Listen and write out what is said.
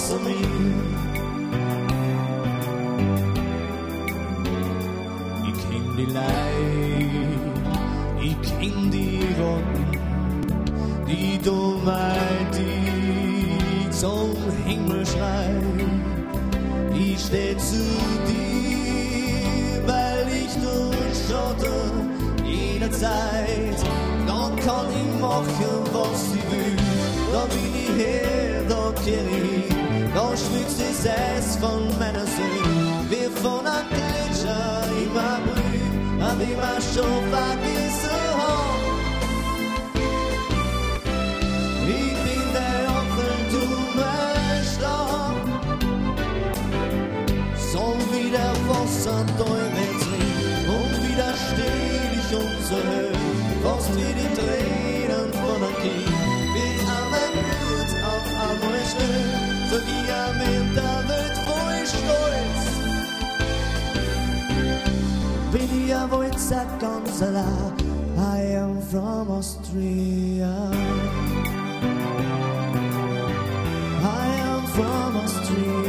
außer mir. Ich kenn die Leid, ich kenn die Worte, die Dummheit, die zum Himmel schreit. Ich steh zu dir, weil ich durchschaute jederzeit. Dann kann ich machen, was ich will. Da bin ich her, da kehr ich. Da schmückt das Eis von meiner Seele. Wie von einem Gletscher immer blüht, hab ich mir schon vergessen haben. Ich bin der Onkel, du mein Stab. So wie der Wasser durchwärts liegt und widersteht ich unser Höhe. Fast wie die Tränen von einem Kind. Wird einmal Blut auf einmal schnell. Für die Armee der Welt voll stolz. Bin ich ja wohl gesagt ganz allein. I am from Austria. I am from Austria.